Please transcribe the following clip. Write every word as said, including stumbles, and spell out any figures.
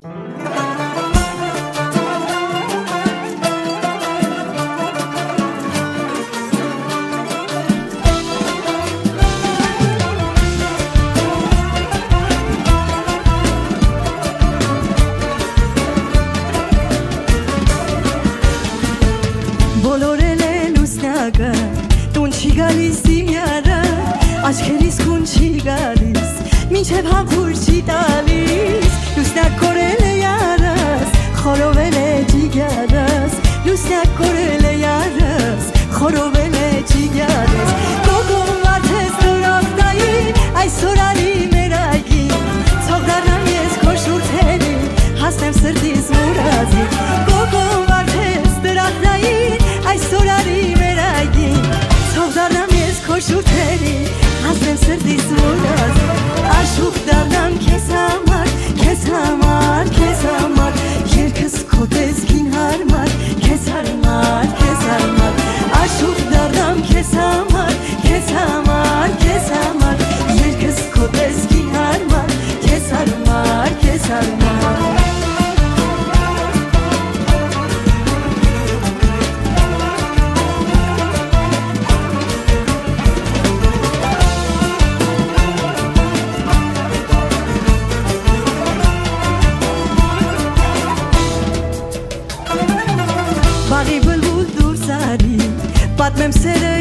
Աչքերիս քուն չի գալիս, մինչև համբուր չի տալիս, լուսնակ կորել է յարս, խորովել է ջիգարս, լուսնակ կորել է յարս, խորովել է ջիգարս, գոգում վարդես դրախտային, այսօր արի մեր այգին, ցող դառնամ ես քո շուրթերին, հասնեմ սրտիս մուրազի, գոգում վարդես դրախտային, այսօր արի մեր այգին, ցող դառնամ ես քո շուրթերին, Hasnem sırtı suraz Aşık dardan kes amar Kes amar, kes amar Yer kız kodezgin harmar Kes harmar, kes harmar Aşık dardan kes amar Kes amar, kes amar Yer kız kodezgin harmar Kes harmar, kes harmar Պատմեմ սերը